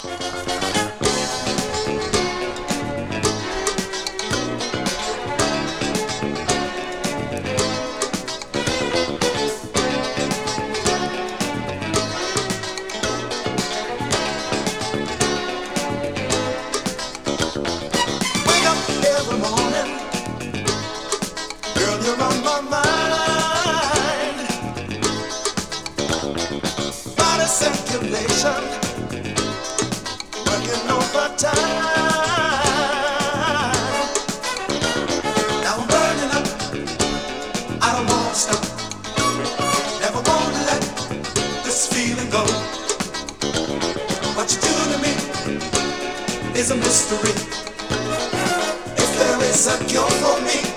Wake up every morning, girl, you're on my mind. Body circulation, working overtime. Now I'm burning up, I don't wanna stop. Never wanna let this feeling go. What you do to me is a mystery. If there is a cure for me,